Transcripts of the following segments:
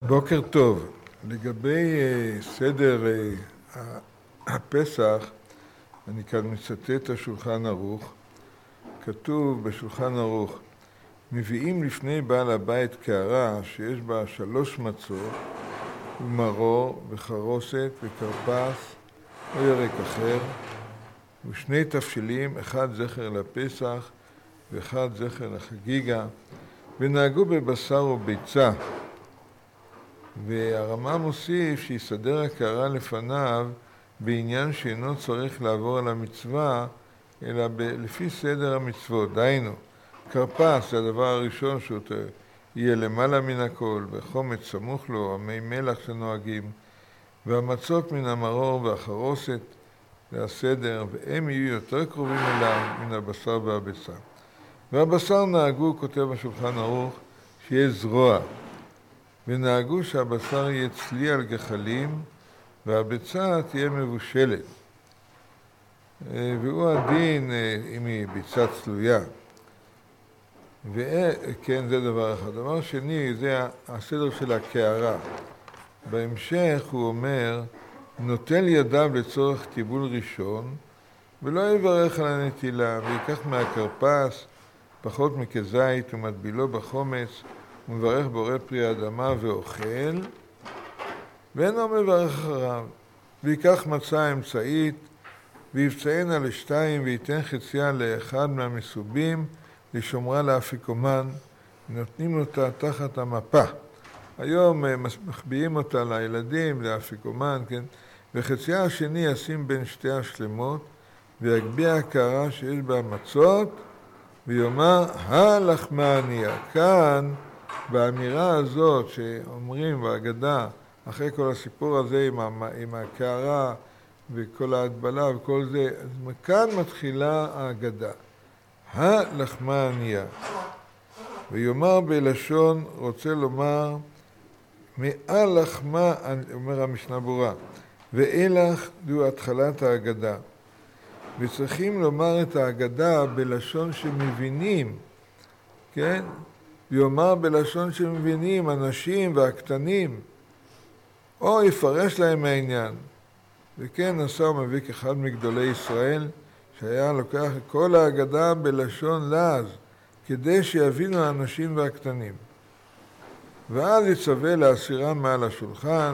בוקר טוב. לגבי סדר הפסח, אני כאן מצטט השולחן ערוך. כתוב בשולחן ערוך, מביאים לפני בעל הבית קערה שיש בה 3 מצות ומרור וחרוסת וכרפס או ירק אחר, ושני תבשילים, אחד זכר לפסח ואחד זכר לחגיגה, ונהגו בבשר וביצה. והרמ"א מוסיף שיסדר הקערה לפניו בעניין שאינו צריך לעבור על המצווה, אלא לפי סדר המצוות. דהיינו, כרפס זה הדבר הראשון שהוא יהיה למעלה מן הכל, וחומץ סמוך לו, המי מלח שנוהגים, והמצות מן המרור והחרוסת זה הסדר, והם יהיו יותר קרובים אליו מן הבשר והביצה. והבשר נהגו, כותב השולחן ערוך, שיהיה זרוע, ונהגו שהבשר יהיה צלי על גחלים, והביצה תהיה מבושלת. והוא הדין אם היא ביצה צלויה. וכן, זה דבר אחד. דבר שני, זה הסדר של הקערה. בהמשך הוא אומר, נוטל ידיו לצורך טיבול ראשון, ולא יברך על הנטילה, ויקח מהכרפס פחות מכזית ומטבילו בחומץ, ומברך בורא פרי האדמה ואוכל, ואינו מברך אחריו. ויקח מצה אמצעית, ויבצענה לשתיים, וייתן חציה לאחד מהמסובים, לשומרה לאפיקומן, נותנים אותה תחת המפה. היום מחביאים אותה לילדים, לאפיקומן, כן? וחציה השני ישים בין שתי השלמות, ויגביה הקערה שיש בה מצות, ויאמר, הלחמניה. כאן, באמירה הזאת שאומרים בהגדה, אחרי כל הסיפור הזה עם הקערה וכל ההדבלה וכל זה, אז כאן מתחילה ההגדה. הלחמניה. ויאמר בלשון, רוצה לומר, מעל לחמה, אומר המשנה ברורה, ואילך זו התחלת ההגדה. וצריכים לומר את ההגדה בלשון שמבינים, כן? ויאמר בלשון שמבינים, אנשים והקטנים, או יפרש להם העניין. וכן עשה ומביא אחד מגדולי ישראל, שהיה לוקח את כל ההגדה בלשון לעז, כדי שיבינו האנשים והקטנים. ואז יצווה להסירה מעל השולחן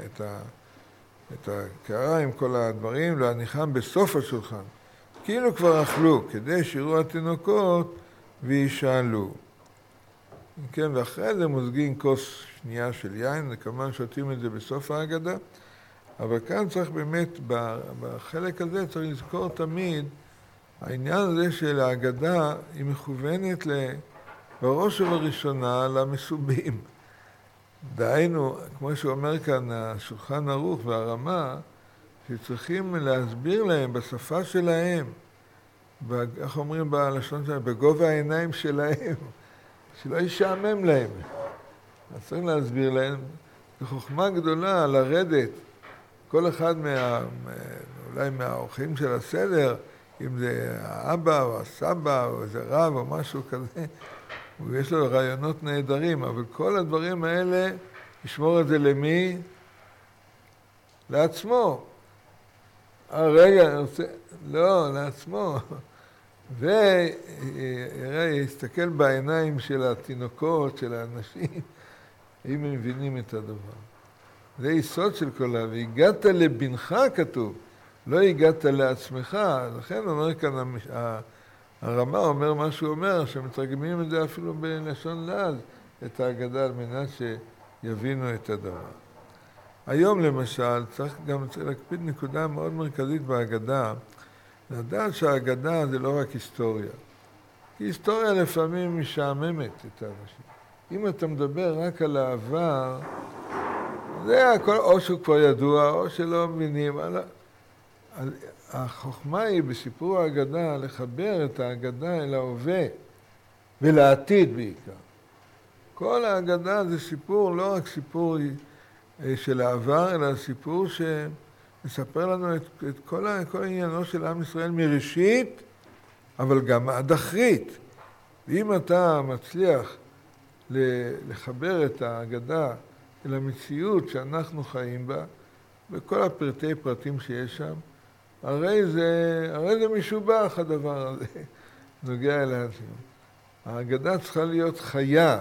את הקערה עם כל הדברים, להניחם בסוף השולחן, כאילו כבר אכלו, כדי שיראו התינוקות וישאלו. כן, ואחרי זה מוזגים כוס שנייה של יין, וכמובן שותים את זה בסוף ההגדה, אבל כאן צריך באמת, בחלק הזה צריך לזכור תמיד, העניין הזה של ההגדה היא מכוונת בראש ובראשונה למסובים. דהיינו, כמו שאומר כאן השולחן ערוך והרמ"א, שצריכים להסביר להם בשפה שלהם, איך אומרים בלשון שלהם, בגובה העיניים שלהם, שלא ישעמם להם. אז צריך להסביר להם, זו חוכמה גדולה לרדת, כל אחד אולי מהאורחים של הסדר, אם זה האבא או הסבא או איזה רב או משהו כזה, ויש לו רעיונות נהדרים, אבל כל הדברים האלה, ישמור את זה למי? לעצמו. רגע, אני רוצה... לא, לעצמו. ויראה, יסתכל בעיניים של התינוקות, של האנשים, אם הם מבינים את הדבר. זה יסוד של כל והגעת לבנך כתוב, לא הגעת לעצמך. לכן אומר כאן, הרמ"א אומר מה שהוא אומר, שמתרגמים את זה אפילו בלשון לעז, את ההגדה על מנת שיבינו את הדבר. היום למשל, צריך להקפיד נקודה מאוד מרכזית בהגדה, לדעת שההגדה זה לא רק היסטוריה. כי היסטוריה לפעמים משעממת את האנשים. אם אתה מדבר רק על העבר, זה הכל, או שהוא כבר ידוע, או שלא מבינים. החוכמה היא בסיפור ההגדה לחבר את ההגדה אל ההווה ולעתיד בעיקר. כל ההגדה זה סיפור, לא רק סיפור של העבר, אלא סיפור שמספר לנו את כל העניינו של עם ישראל מראשית, אבל גם עד אחרית. ואם אתה מצליח לחבר את ההגדה אל המציאות שאנחנו חיים בה, וכל הפרטי פרטים שיש שם, הרי זה משובח הדבר הזה, נוגע אל העצמם. ההגדה צריכה להיות חיה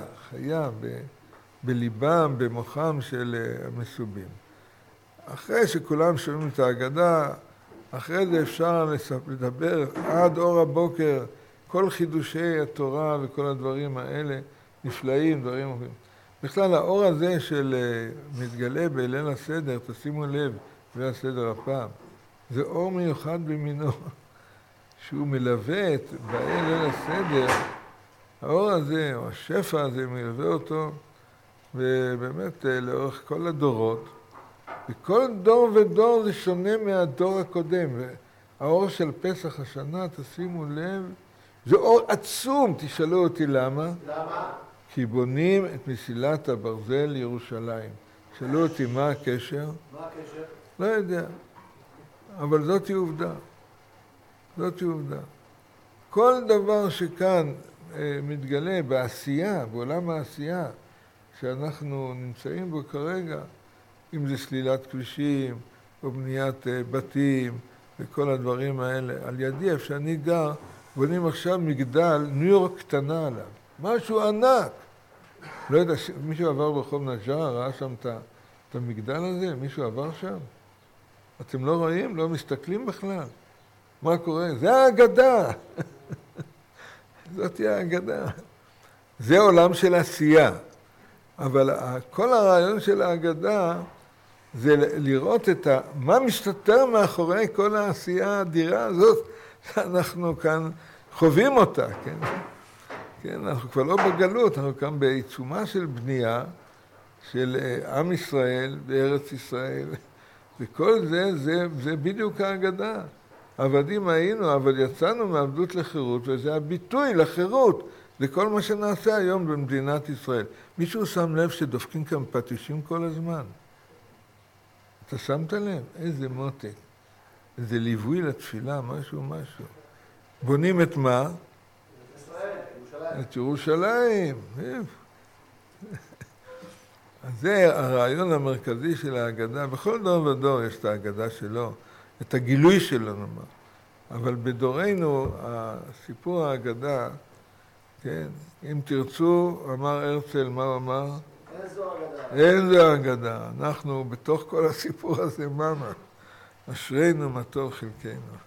בליבם, במוחם של המסובים. אחרי שכולם שומעים את ההגדה, אחרי זה אפשר לדבר עד אור הבוקר, כל חידושי התורה וכל הדברים האלה נפלאים, דברים אחרים. בכלל, האור הזה של מתגלה בליל הסדר, תשימו לב, בליל הסדר הפעם, זה אור מיוחד במינו, שהוא מלווה את באי ליל הסדר, האור הזה, או השפע הזה, מלווה אותו, ובאמת לאורך כל הדורות, וכל דור ודור זה שונה מהדור הקודם. האור של פסח השנה, תשימו לב, זה אור עצום. תשאלו אותי למה? למה? כי בונים את מסילת הברזל לירושלים. שאלו אותי מה הקשר? מה הקשר? לא יודע, אבל זאת עובדה. זאת עובדה. כל דבר שכאן מתגלה בעשייה, בעולם העשייה, שאנחנו נמצאים בו כרגע, אם זה סלילת כבישים, או בניית בתים, וכל הדברים האלה. על ידי, איפה שאני גר, בונים עכשיו מגדל, ניו יורק קטנה עליו. משהו ענק. לא יודע, מישהו עבר ברחוב נג'אר, ראה שם את המגדל הזה? מישהו עבר שם? אתם לא רואים? לא מסתכלים בכלל? מה קורה? זה ההגדה. זאת היא ההגדה. זה עולם של עשייה. אבל כל הרעיון של ההגדה זה לראות מה מסתתר מאחורי כל העשייה האדירה הזאת שאנחנו כאן חווים אותה, כן? כן, אנחנו כבר לא בגלות, אנחנו כאן בעיצומה של בנייה של עם ישראל בארץ ישראל, וכל זה בדיוק ההגדה. עבדים היינו, אבל יצאנו מעבדות לחירות, וזה הביטוי לחירות, לכל מה שנעשה היום במדינת ישראל. מישהו שם לב שדופקים כאן פטישים כל הזמן? אתה שמת לב? איזה מותק. איזה ליווי לתפילה, משהו. בונים את מה? את ירושלים. אז זה הרעיון המרכזי של ההגדה. בכל דור ודור יש את ההגדה שלו, את הגילוי שלו נאמר. אבל בדורנו, הסיפור ההגדה, כן, אם תרצו, אמר הרצל, מה הוא אמר? אין זו ההגדה. אנחנו בתוך כל הסיפור הזה, ממש. אשרינו מה טוב חלקנו.